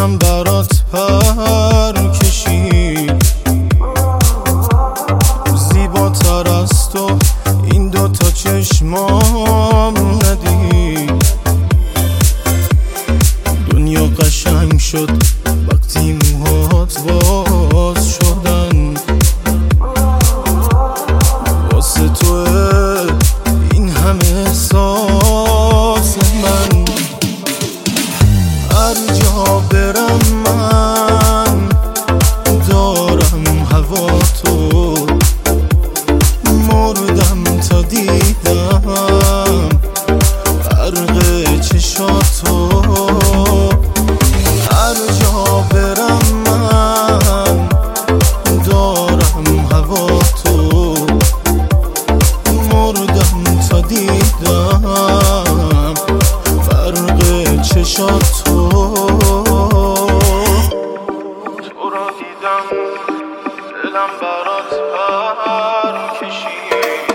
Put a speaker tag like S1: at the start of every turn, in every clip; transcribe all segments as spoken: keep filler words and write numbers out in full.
S1: دلم برات پر کشید، زیباتر از تو این دوتا چشمام ندید. دنیا قشنگ شد وقتی موهات باز شدن، واسه توه این همه احساس من. هر جا برم من دارم هوا تو، مردم تا دیدم برق چشاتو. هر جا برم من دارم هوا تو، مردم تا دیدم برق چشاتو. تو را دیدم دلم برات پر کشید.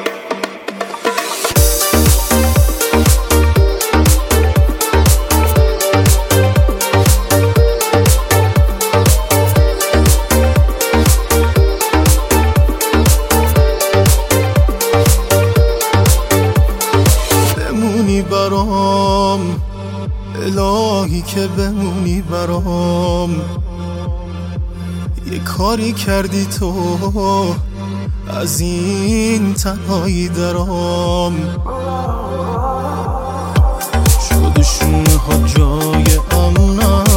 S1: بمونی برام الهی که بمونی برام، یه کاری کردی تو از این تنهایی درام. شده شونه ها جای امنم،